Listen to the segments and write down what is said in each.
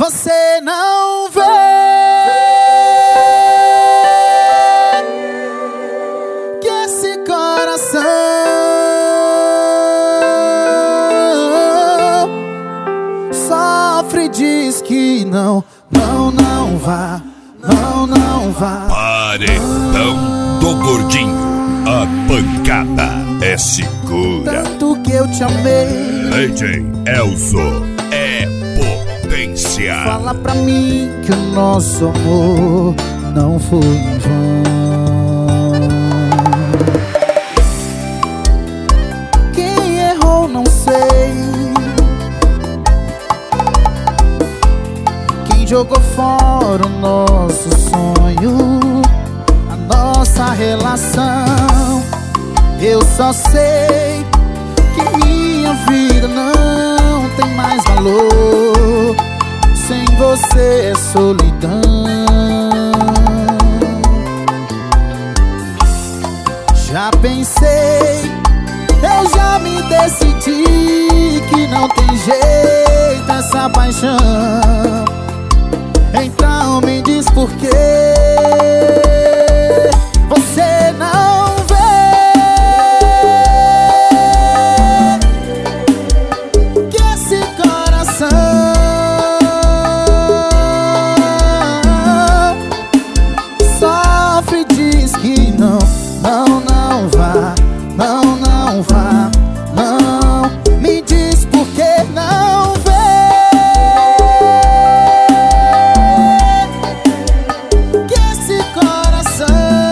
Você não vê que esse coração sofre e diz que não vá, não vá. Paredão do Gordinho, a pancada é segura. Tanto que eu te amei, DJ Elzo é potência. fala pra mim que o nosso amor não foi em vão. Quem errou não sei, quem jogou fora o nosso sonho, a nossa relação. Eu só sei que minha vida não tem mais valor, sem você é solidão. Já pensei, eu já me decidi que não tem jeito essa paixão. Então me diz por quê você não vê que esse coração sofre e diz que não vá, não vá, não. Me diz por que não vê que esse coração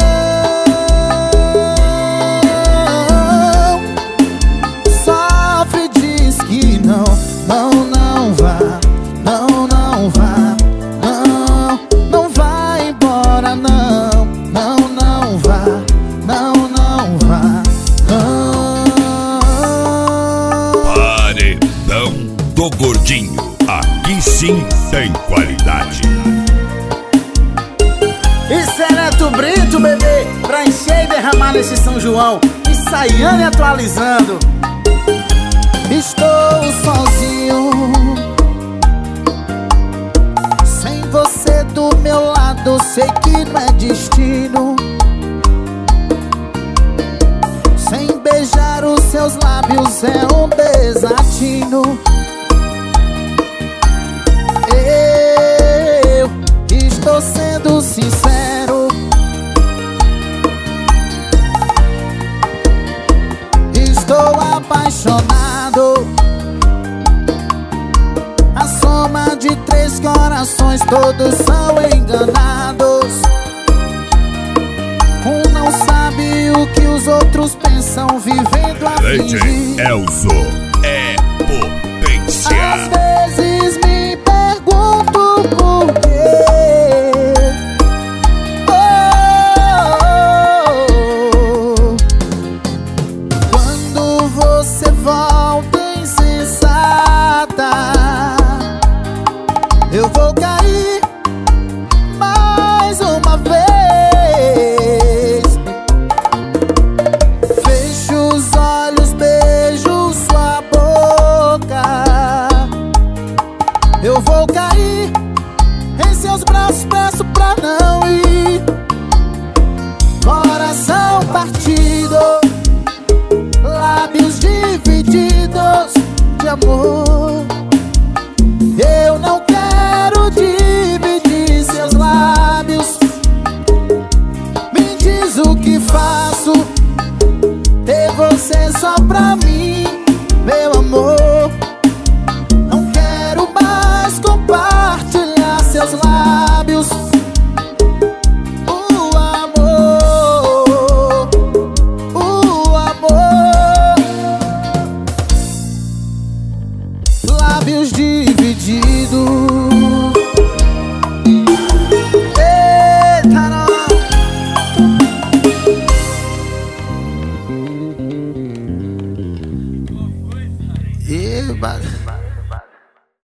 sofre e diz que não vá, não vá, não vai embora, não vá, não vá, Paredão do Gordinho, aqui sim tem qualidade. Isso é Neto Brito, bebê, pra encher e derramar nesse São João, ensaiando e atualizando. Estou sozinho, sem você do meu lado, sei que não é destino. Sem beijar os seus lábios é um desatino. Eu estou sendo sincero, estou apaixonado. A soma de 3 corações, todos são enganados. Um não sabe o que os outros pensam, vivendo a DJ fingir. Elzo é potência. Às vezes me pergunto por quê. Quando você volta insensata, eu vou cair mais uma vez. Fecho os olhos, beijo sua boca. Eu vou cair em seus braços, peço pra não ir. Coração partido, lábios divididos de amor. Eu não